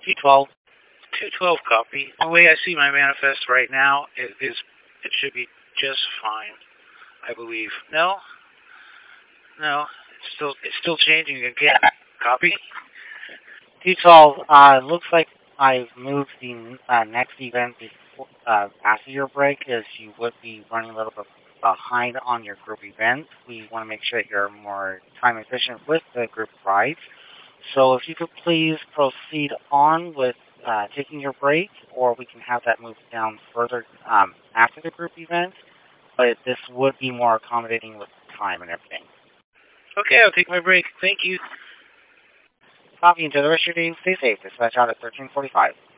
T12. 212 copy. The way I see my manifest right now, it should be just fine. I believe. No, no, it's still changing again. Copy. T12, looks like I've moved the next event before, after your break, as you would be running a little bit behind on your group events. We want to make sure that you're more time efficient with the group rides. So if you could please proceed on with taking your break, or we can have that moved down further after the group event. But this would be more accommodating with time and everything. Okay, I'll take my break. Thank you. Copy, enjoy the rest of your day. Stay safe. Dispatch out at 1345.